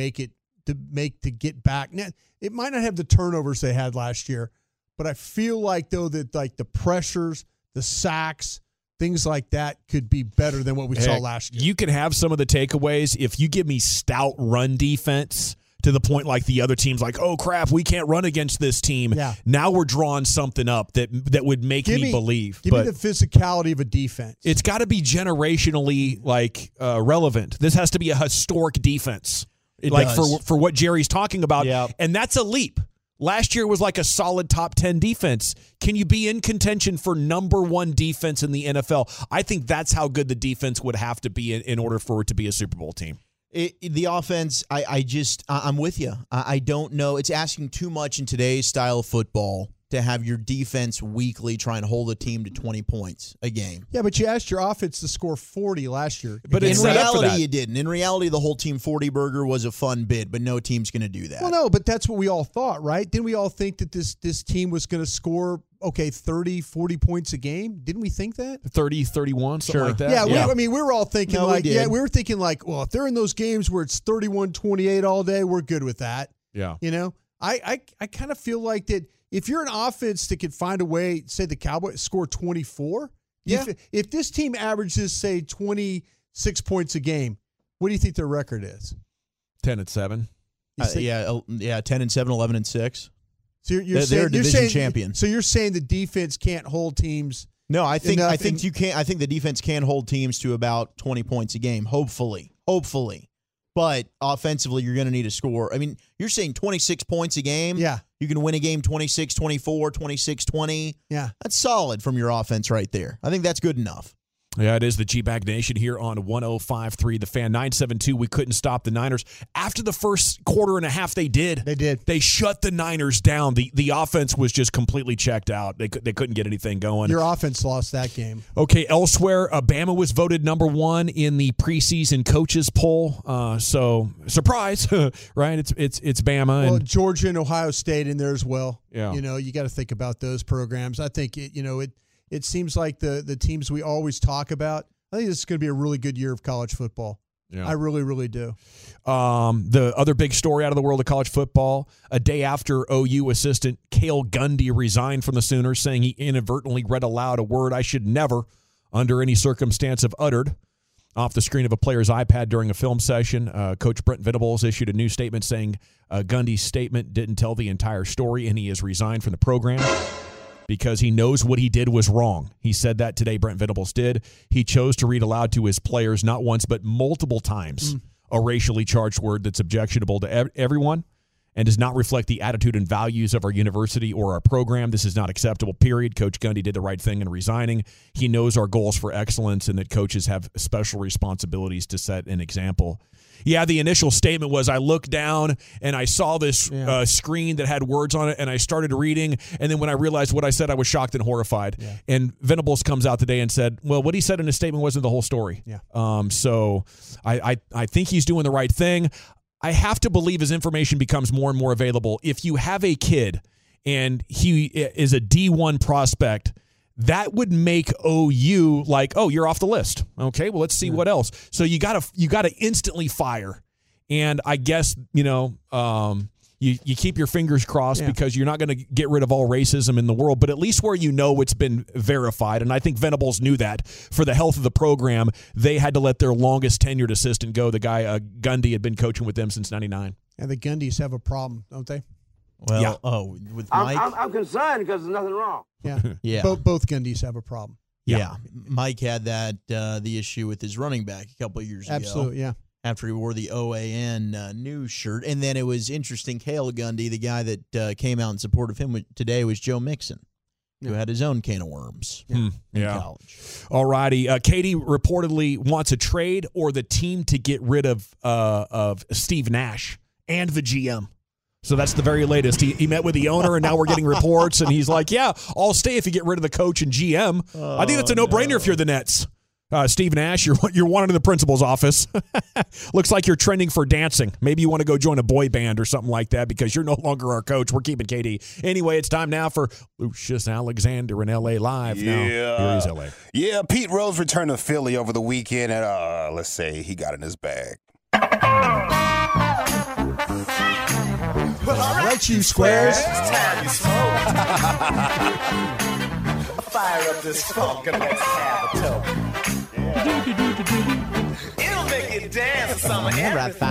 get back. Now, it might not have the turnovers they had last year, but I feel like though that like the pressures, the sacks, things like that could be better than what we saw last year. You can have some of the takeaways if you give me stout run defense to the point like the other team's like, oh, crap, we can't run against this team. Yeah. Now we're drawing something up that would make me believe. Give me the physicality of a defense. It's got to be generationally relevant. This has to be a historic defense. It like does. for what Jerry's talking about. Yep. And that's a leap. Last year was like a solid top 10 defense. Can you be in contention for number one defense in the NFL? I think that's how good the defense would have to be in order for it to be a Super Bowl team. The offense, I'm with you. I don't know. It's asking too much in today's style of football to have your defense weekly try and hold a team to 20 points a game. Yeah, but you asked your offense to score 40 last year. But in reality, you didn't. In reality, the whole Team 40 burger was a fun bid, but no team's going to do that. Well, no, but that's what we all thought, right? Didn't we all think that this team was going to score, 30, 40 points a game? Didn't we think that? 30, 31, something like that? Yeah, we were all thinking we were thinking well, if they're in those games where it's 31-28 all day, we're good with that. Yeah. You know, I kind of feel like that if you're an offense that could find a way, say the Cowboys score 24, if this team averages, say, 26 points a game, what do you think their record is? 10-7. 10-7, 11-6. So they're a division champion. So you're saying the defense can't hold teams? No, I think you can't. I think the defense can hold teams to about 20 points a game. Hopefully. But offensively, you're going to need a score. I mean, you're saying 26 points a game. Yeah. You can win a game 26-24, 26-20. Yeah. That's solid from your offense right there. I think that's good enough. Yeah, it is the G-Bag Nation here on 105.3 The Fan. 9-7-2, we couldn't stop the Niners. After the first quarter and a half, they did. They did. They shut the Niners down. The offense was just completely checked out. They couldn't get anything going. Your offense lost that game. Okay, elsewhere, Bama was voted number one in the preseason coaches poll. So, surprise, right? It's Bama. Well, Georgia and Ohio State in there as well. Yeah. You know, you got to think about those programs. I think, it seems like the teams we always talk about, I think this is going to be a really good year of college football. Yeah. I really, really do. The other big story out of the world of college football, a day after OU assistant Cale Gundy resigned from the Sooners, saying he inadvertently read aloud a word I should never, under any circumstance, have uttered off the screen of a player's iPad during a film session. Coach Brent Venables issued a new statement saying Gundy's statement didn't tell the entire story, and he has resigned from the program because he knows what he did was wrong. He said that today, Brent Venables did. He chose to read aloud to his players not once but multiple times a racially charged word that's objectionable to everyone and does not reflect the attitude and values of our university or our program. This is not acceptable, period. Coach Gundy did the right thing in resigning. He knows our goals for excellence and that coaches have special responsibilities to set an example. Yeah, the initial statement was I looked down and I saw this screen that had words on it, and I started reading, and then when I realized what I said, I was shocked and horrified. Yeah. And Venables comes out today and said, well, what he said in his statement wasn't the whole story. Yeah. So I think he's doing the right thing. I have to believe as information becomes more and more available, if you have a kid and he is a D1 prospect, that would make OU like, oh, you're off the list. Okay, well, let's see what else. So you gotta instantly fire. And I guess, you keep your fingers crossed because you're not going to get rid of all racism in the world, but at least where it's been verified. And I think Venables knew that for the health of the program, they had to let their longest tenured assistant go. The guy, Gundy, had been coaching with them since 99. And the Gundys have a problem, don't they? Well, Yeah. With Mike, I'm concerned because there's nothing wrong. Yeah. Yeah. Both Gundys have a problem. yeah. Mike had that the issue with his running back a couple of years ago. Absolutely, yeah. After he wore the OAN news shirt. And then it was interesting, Cale Gundy, the guy that came out in support of him today was Joe Mixon, who had his own can of worms in college. All righty. Katie reportedly wants a trade or the team to get rid of Steve Nash and the GM. So that's the very latest. He met with the owner, and now we're getting reports, and he's like, yeah, I'll stay if you get rid of the coach and GM. I think that's a no-brainer if you're the Nets. Steve Nash, you're wanted in the principal's office. Looks like you're trending for dancing. Maybe you want to go join a boy band or something like that because you're no longer our coach. We're keeping KD. Anyway, it's time now for Lucius Alexander in L.A. Live. Yeah. Now, here is L.A. Yeah, Pete Rose returned to Philly over the weekend, and let's say he got in his bag. All right, you squares. It's time you smoke. Fire up this funk and let's have a toke. It'll make you dance some of everything.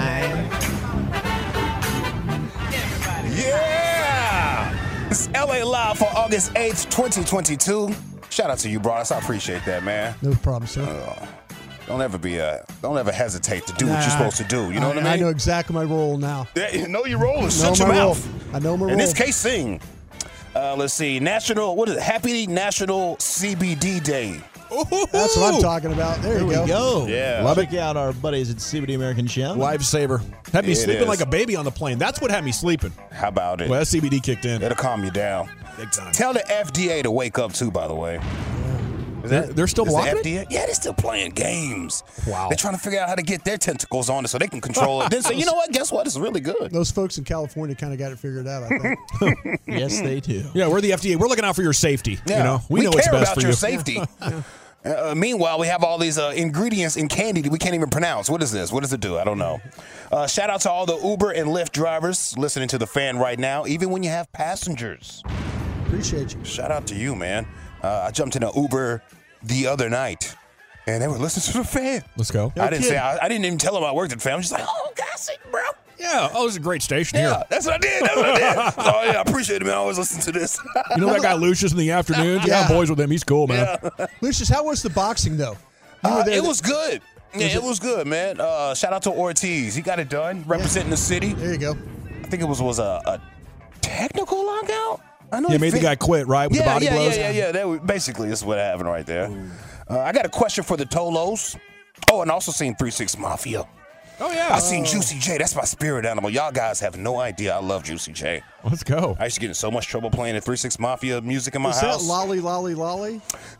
Yeah! It's LA Live for August 8th, 2022. Shout out to you, Broadus. I appreciate that, man. No problem, sir. Don't ever hesitate to do what you're supposed to do. You know what I mean? I know exactly my role now. Yeah, know your role is shut your mouth. I know my role. In this case, sing. Let's see. Happy National CBD Day. That's what I'm talking about. There we go. Yeah. Love Check out our buddies at CBD American Shell. Lifesaver. Had me It sleeping is. like a baby on the plane. That's what had me sleeping. How about it? Well, that CBD kicked in. It'll calm you down. Big time. Tell the FDA to wake up, too, by the way. They're still Is the blocking it? FDA? Yeah, they're still playing games. Wow. They're trying to figure out how to get their tentacles on it so they can control it. Then say, you know what? Guess what? It's really good. Those folks in California kind of got it figured out, I think. Yes, they do. Yeah, we're the FDA. We're looking out for your safety. Yeah. You know, we know what's care best about for your you. safety. Meanwhile, we have all these ingredients in candy that we can't even pronounce. What is this? What does it do? I don't know. Shout out to all the Uber and Lyft drivers listening to the fan right now, even when you have passengers. Appreciate you. Shout out to you, man. I jumped in an Uber the other night, and they were listening to the fan. Let's go. I didn't even tell them I worked at the fan. I'm just like, oh, gosh, bro. Yeah. Oh, it's a great station Yeah, here. that's what I did. Oh, yeah, I appreciate it, man. I always listen to this. You know that guy Lucius in the afternoons? Yeah, I'm boys with him. He's cool, man. Yeah. Lucius, how was the boxing, though? You were there. It was good. Yeah, it was good, man. Shout out to Ortiz. He got it done, representing the city. There you go. I think it was a technical lockout. I know. Yeah, made the guy quit, right, with the body blows? Yeah. That was, basically, this is what happened right there. I got a question for the Tolos. Oh, and also seen 3-6 Mafia. Oh, yeah. I seen Juicy J. That's my spirit animal. Y'all guys have no idea. I love Juicy J. Let's go. I used to get in so much trouble playing the 3-6 Mafia music in my Is house. that Lolly, Lolly, Lolly?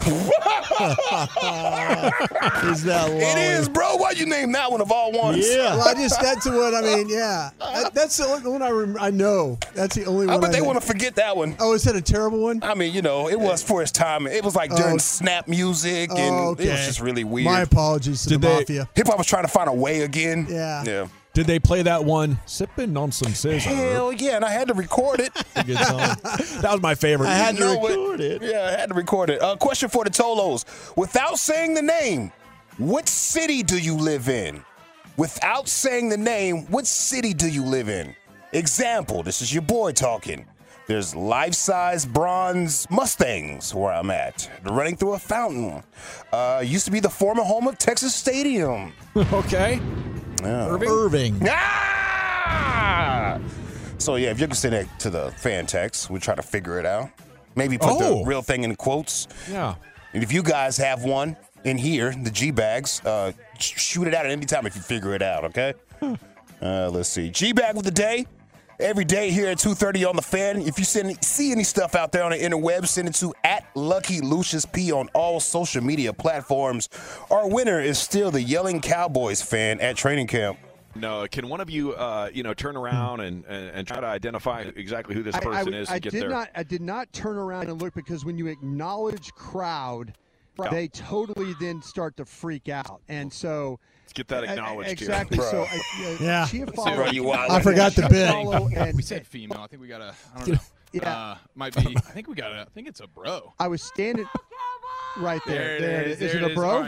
Is that Lolly? It is, bro. Why you name that one of all ones? Yeah. Well, that's the one, I mean, yeah. That's the only one I know. That's the only one But I they know. want to forget that one. Oh, is that a terrible one? I mean, you know, it was for its time. It was like during snap music, and it was just really weird. My apologies to the Mafia. Hip hop was trying to find a way again. Yeah. Yeah. Did they play that one, Sippin' on Some Scissor? Hell yeah, and I had to record it. Good song. That was my favorite. I had to know record it. Yeah, I had to record it. Question for the Tolos. Without saying the name, what city do you live in? Without saying the name, what city do you live in? Example, this is your boy talking. There's life-size bronze Mustangs where I'm at. They're running through a fountain. Used to be the former home of Texas Stadium. Okay. Yeah. Irving. Ah! So, yeah, if you can send it to the fan text, we'll try to figure it out. Maybe put the real thing in quotes. Yeah. And if you guys have one in here, the G-Bags, shoot it out at any time if you figure it out, okay? Let's see. G-Bag of the day. Every day here at 2:30 on the fan. If you see any stuff out there on the interweb, send it to @LuckyLuciusP on all social media platforms. Our winner is still the Yelling Cowboys fan at training camp. No, can one of you, turn around and try to identify exactly who this person is and get there? I did not turn around and look because when you acknowledge crowd, they totally then start to freak out, and so. Let's get that acknowledged exactly. here. So, yeah. I forgot the bit. We said female. I think we got a. I don't know. Yeah. Might be. I think we got a. I think it's a bro. I was standing right there. There it is. Is it a bro? Right.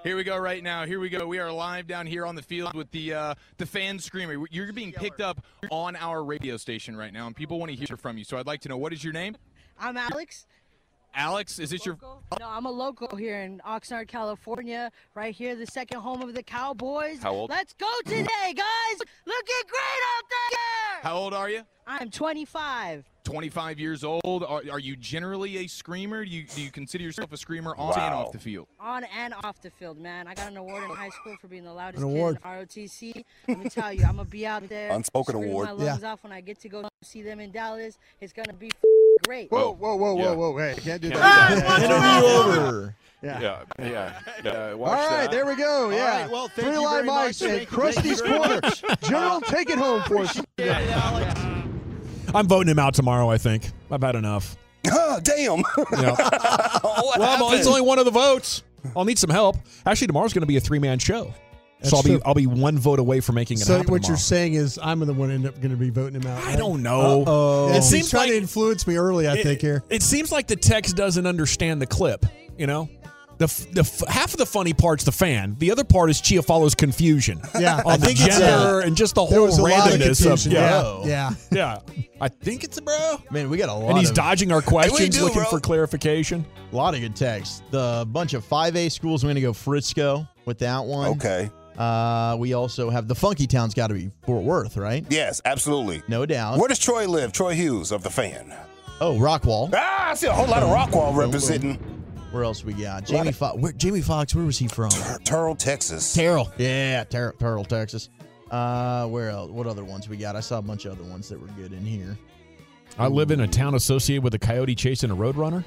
Here we go right now. Here we go. We are live down here on the field with the fan screamer. You're being picked up on our radio station right now, and people want to hear from you. So I'd like to know, what is your name? I'm Alex. Alex, is this your... No, I'm a local here in Oxnard, California. Right here, the second home of the Cowboys. How old? Let's go today, guys. Looking great out there. How old are you? I'm 25. 25 years old. Are you generally a screamer? Do you consider yourself a screamer on and off the field? On and off the field, man. I got an award in high school for being the loudest An kid award. in ROTC. Let me tell you, I'm going to be out there. Unspoken screaming award. my lungs off when I get to go see them in Dallas. It's going to be great. Whoa. Hey, can't do that. Interview over. Yeah. Yeah. All right, there we go. Yeah. right, well, thank Three you Line very much. Mice and Thank you Krusty's very Corner. much. General, take it home for us. I'm voting him out tomorrow, I think. I've had enough. Damn. Yeah. Well, it's only one of the votes. I'll need some help. Actually, tomorrow's going to be a 3-man show. That's So true. I'll be one vote away from making it So happen what tomorrow. you're saying is I'm the one end up going to be voting him out. I don't know. Uh-oh. It He's seems trying like to influence me early, I think, here. It seems like the text doesn't understand the clip, you know? Half of the funny part's the fan. The other part is Chiafalo's confusion. Yeah. On the gender and just the There whole was a lot of randomness of confusion. Yeah. Yeah. I think it's a bro. Man, we got a lot And he's of dodging our questions, do, looking bro. for clarification. A lot of good text. The bunch of 5A schools, we're going to go Frisco with that one. Okay. We also have the Funky Town's got to be Fort Worth, right? Yes, absolutely. No doubt. Where does Troy live? Troy Hughes of the Fan. Oh, Rockwall. I see a whole lot of Rockwall representing. Where else we got? Jamie Foxx, where was he from? Terrell, Texas. Terrell. Yeah, Terrell, Texas. Where else? What other ones we got? I saw a bunch of other ones that were good in here. I live in a town associated with a coyote chasing a roadrunner.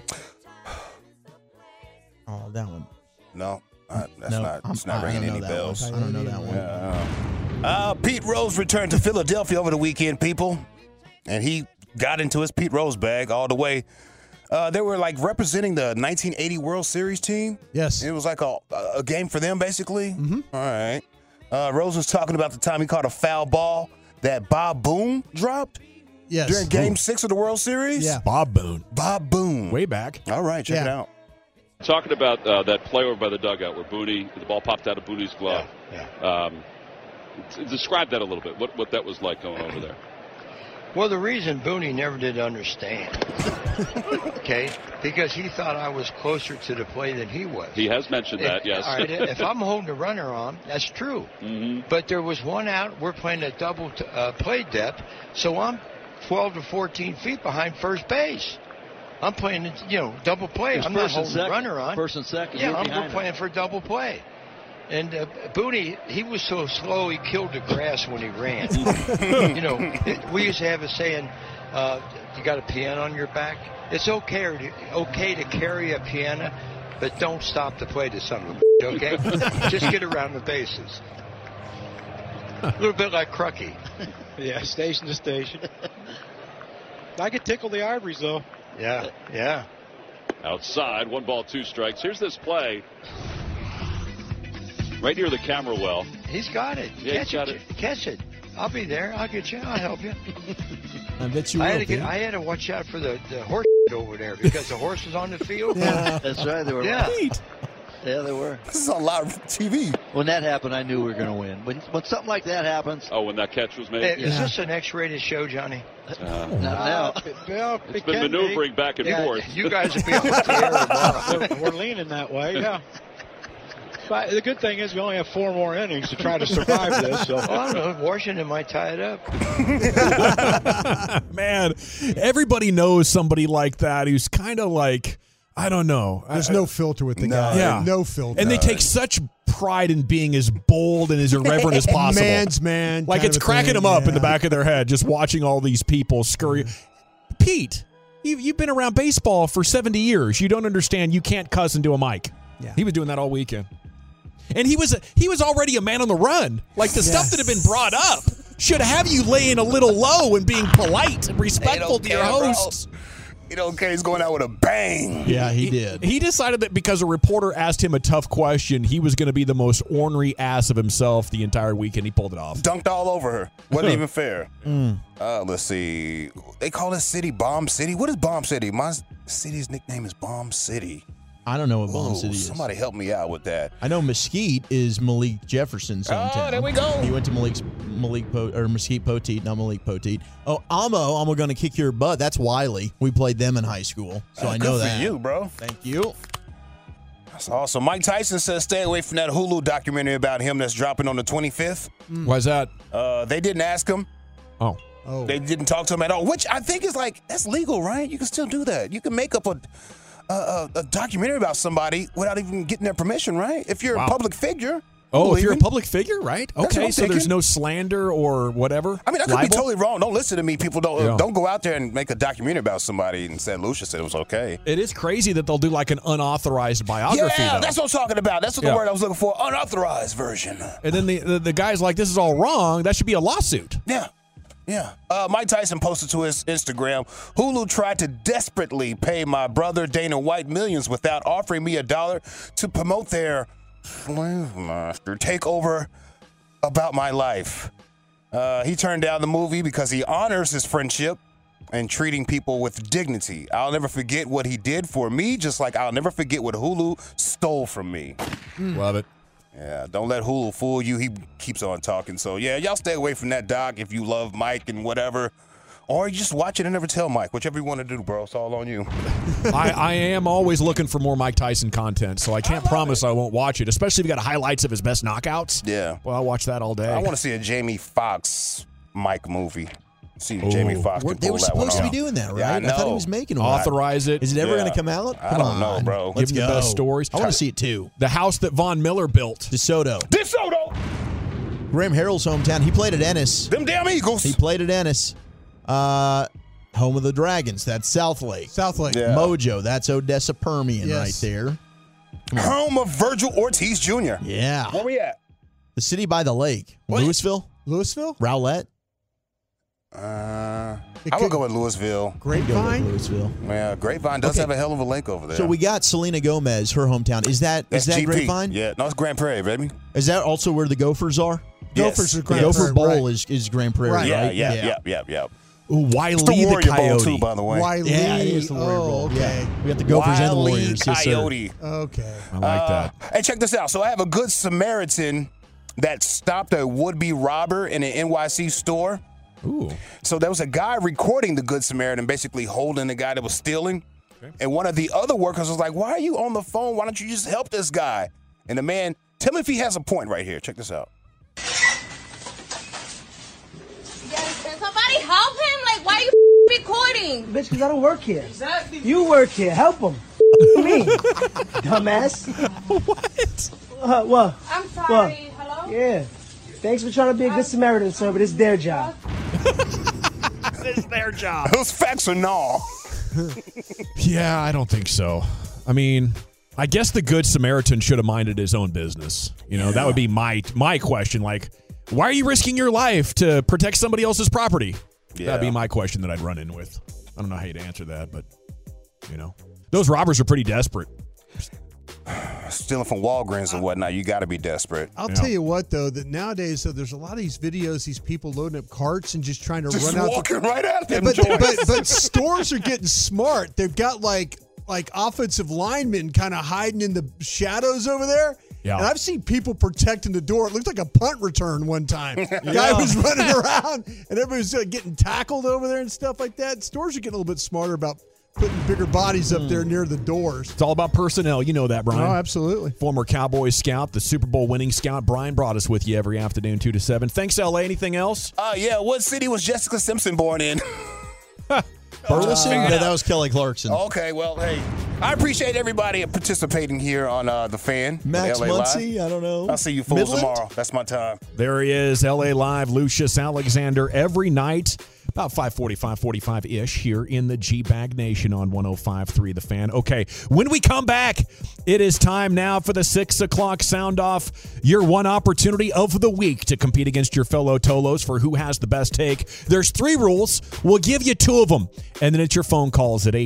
Oh, that one. No, it's not ringing any bells. I don't know that one. Pete Rose returned to Philadelphia over the weekend, people, and he got into his Pete Rose bag all the way. They were like representing the 1980 World Series team. Yes. It was like a game for them, basically. Mm-hmm. All right. Rose was talking about the time he caught a foul ball that Bob Boone dropped. Yes. During Game 6 of the World Series. Yeah. Bob Boone. Bob Boone. Way back. All right, check it out. Talking about that play over by the dugout where the ball popped out of Booney's glove. Describe that a little bit, what that was like going over there. Well, the reason Booney never did understand, okay, because he thought I was closer to the play than he was. He has mentioned that, yes. All right, if I'm holding a runner on, that's true. Mm-hmm. But there was one out. We're playing a double play depth, so I'm 12 to 14 feet behind first base. I'm playing, double play. It's I'm not first and holding a second. runner on. First and second. Yeah, You're we're behind playing for double play. And Booney, he was so slow, he killed the grass when he ran. We used to have a saying, you got a piano on your back? It's okay to carry a piano, but don't stop to play the son of a bitch, okay? Just get around the bases. A little bit like Crucky. Yeah, station to station. I could tickle the ivories, though. Yeah. Outside, 1 ball, 2 strikes. Here's this play. Right near the camera well. He's got it. Yeah, he's got it. Catch it. I'll be there. I'll get you. I'll help you. I bet you will. I had to watch out for the horse over there because the horse was on the field. Yeah, that's right. They were. Yeah. Yeah, they were. This is on live TV. When that happened, I knew we were going to win. When something like that happens. Oh, when that catch was made? Hey, is this an X-rated show, Johnny? Not now. It's been maneuvering back and forth. You guys will be on the air tomorrow. We're leaning that way, yeah. But the good thing is we only have 4 more innings to try to survive this. So. Well, I don't know. Washington might tie it up. Man, everybody knows somebody like that who's kind of like, I don't know. There's no filter with the guy. Yeah. No filter. And they take such pride in being as bold and as irreverent as possible. Man's man. Like it's cracking them up in the back of their head just watching all these people scurry. Pete, you've been around baseball for 70 years. You don't understand you can't cuss into a mic. Yeah. He was doing that all weekend. And he was already a man on the run. Like the stuff that had been brought up should have you laying a little low and being polite and respectful to your hosts. You know, he's going out with a bang. Yeah, he did. He decided that because a reporter asked him a tough question, he was going to be the most ornery ass of himself the entire weekend. He pulled it off. Dunked all over her. Wasn't even fair. Let's see. They call this city Bomb City. What is Bomb City? My city's nickname is Bomb City. I don't know what Bomb City is. Somebody help me out with that. I know Mesquite is Malik Jefferson's hometown. Oh, there we go. He went to Mesquite Poteet, not Malik Poteet. Oh, Amo gonna kick your butt. That's Wiley. We played them in high school, so I know good that. for you, bro. Thank you. That's awesome. Mike Tyson says stay away from that Hulu documentary about him that's dropping on the 25th. Why's that? They didn't ask him. Oh. They didn't talk to him at all, which I think is like, that's legal, right? You can still do that. You can make up a documentary about somebody without even getting their permission, right? If you're a public figure. Oh, if you're a public figure, right? That's what Okay, I'm so there's thinking. no slander or whatever? I mean, I could be totally wrong. Don't listen to me. People Yeah. don't go out there and make a documentary about somebody and say Lucia said it was okay. It is crazy that they'll do like an unauthorized biography. Yeah, though. that's what I'm talking about. That's what the word I was looking for. Unauthorized version. And then the guy's like, this is all wrong. That should be a lawsuit. Yeah. Yeah. Mike Tyson posted to his Instagram, Hulu tried to desperately pay my brother Dana White millions without offering me $1 to promote their Slave Master takeover about my life. He turned down the movie because he honors his friendship and treating people with dignity. I'll never forget what he did for me, just like I'll never forget what Hulu stole from me. Love it. Yeah, don't let Hulu fool you. He keeps on talking. So, yeah, y'all stay away from that doc if you love Mike and whatever. Or you just watch it and never tell Mike. Whichever you want to do, bro. It's all on you. I am always looking for more Mike Tyson content, so I can't promise I won't watch it, especially if you got highlights of his best knockouts. Yeah. Well, I'll watch that all day. I want to see a Jamie Foxx Mike movie. See if Jamie Foxx can They pull were that one supposed to be off. doing that, right? Yeah, I thought he know. was making one. Authorize it. Is it ever Yeah. going to come out? I don't know, bro. Let's Give him go. the best stories. I want to see it too. The house that Von Miller built. DeSoto. DeSoto! Graham Harrell's hometown. He played at Ennis. Them damn Eagles. He played at Ennis. Home of the Dragons. That's South Lake. South Lake. Yeah. Mojo. That's Odessa Permian Yes. right there. Home of Virgil Ortiz Jr. Yeah. Where we at? The city by the lake. Louisville? Louisville? Rowlett? I would go with Louisville. Grapevine? Louisville. Yeah, Grapevine does Okay. have a hell of a lake over there. So we got Selena Gomez, her hometown. Is that GP. Grapevine? Yeah, no, it's Grand Prairie, baby. Is that also where the Gophers are? Yes. Gophers are The Grand Gopher Prairie, Bowl right. is Grand Prairie, Right. right? Yeah. Ooh, Wiley It's the the Warrior Bowl, Coyote. too, by the way. Wiley. Yeah, it is the Warrior Bowl. Okay. Yeah. We got the Gophers and the Wile E. Warriors. Yes, sir. Coyote. Okay. I like that. Hey, check this out. So I have a good Samaritan that stopped a would-be robber in an NYC store. Ooh. So there was a guy recording the Good Samaritan, basically holding the guy that was stealing. Okay. And one of the other workers was like, why are you on the phone? Why don't you just help this guy? And the man, tell me if he has a point right here. Check this out. Yes, can somebody help him? Like, why are you recording? Bitch, because I don't work here. Exactly. You work here. Help him. Me. Dumbass. What? What? I'm sorry. Hello? Yeah. Thanks for trying to be a good Samaritan, sir, but it's their job. It's their job. Those facts are no. Yeah, I don't think so. I mean, I guess the Good Samaritan should have minded his own business. You know, that would be my question. Like, why are you risking your life to protect somebody else's property? Yeah. That'd be my question that I'd run in with. I don't know how you'd answer that, but, you know. Those robbers are pretty desperate. Stealing from Walgreens and whatnot, you got to be desperate. I'll tell you what, though, that nowadays, there's a lot of these videos, these people loading up carts and just trying to Just run out. walking right at them But joints. stores are getting smart. They've got like offensive linemen kind of hiding in the shadows over there. Yeah. And I've seen people protecting the door. It looked like a punt return one time. Guy was running around and everybody was getting tackled over there and stuff like that. Stores are getting a little bit smarter about putting bigger bodies up there near the doors. It's all about personnel. You know that, Brian. Oh, absolutely. Former Cowboys scout, the Super Bowl winning scout. Brian brought us with you every afternoon, 2 to 7. Thanks, LA. Anything else? Yeah, what city was Jessica Simpson born in? Burleson? No, that was Kelly Clarkson. Okay, well, hey, I appreciate everybody participating here on The Fan. Max LA Muncy? Live. I don't know. I'll see you fools Midland? tomorrow. That's my time. There he is, LA Live, Lucius Alexander, every night, about 5:45-ish here in the G-Bag Nation on 105.3 The Fan. Okay, when we come back, it is time now for the 6 o'clock sound off. Your one opportunity of the week to compete against your fellow Tolos for who has the best take. There's 3 rules. We'll give you 2 of them. And then it's your phone calls at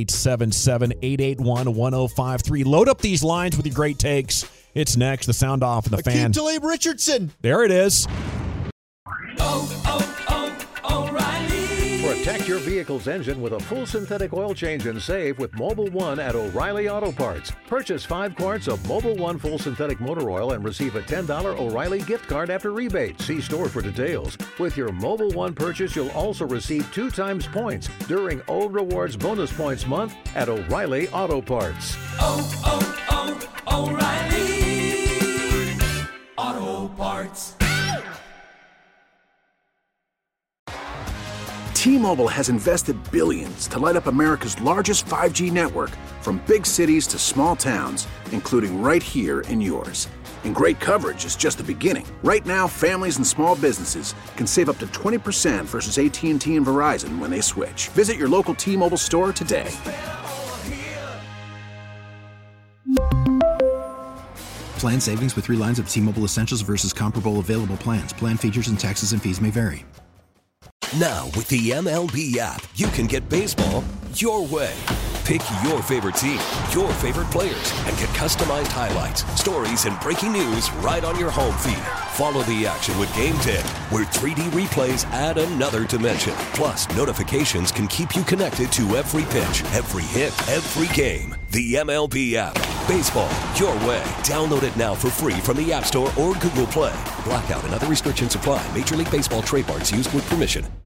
877-881-1053. Load up these lines with your great takes. It's next, the sound off of The Fan. Akeem Talib Richardson. There it is. For a text Protect your vehicle's engine with a full synthetic oil change and save with Mobil 1 at O'Reilly Auto Parts. Purchase 5 quarts of Mobil 1 full synthetic motor oil and receive a $10 O'Reilly gift card after rebate. See store for details. With your Mobil 1 purchase, you'll also receive 2 times points during O Rewards Bonus Points Month at O'Reilly Auto Parts. O'Reilly Auto Parts. T-Mobile has invested billions to light up America's largest 5G network, from big cities to small towns, including right here in yours. And great coverage is just the beginning. Right now, families and small businesses can save up to 20% versus AT&T and Verizon when they switch. Visit your local T-Mobile store today. Plan savings with 3 lines of T-Mobile Essentials versus comparable available plans. Plan features and taxes and fees may vary. Now, with the MLB app, you can get baseball your way. Pick your favorite team, your favorite players, and get customized highlights, stories, and breaking news right on your home feed. Follow the action with Game Day, where 3D replays add another dimension. Plus, notifications can keep you connected to every pitch, every hit, every game. The MLB app. Baseball your way. Download it now for free from the App Store or Google Play. Blackout and other restrictions apply. Major League Baseball trademarks used with permission.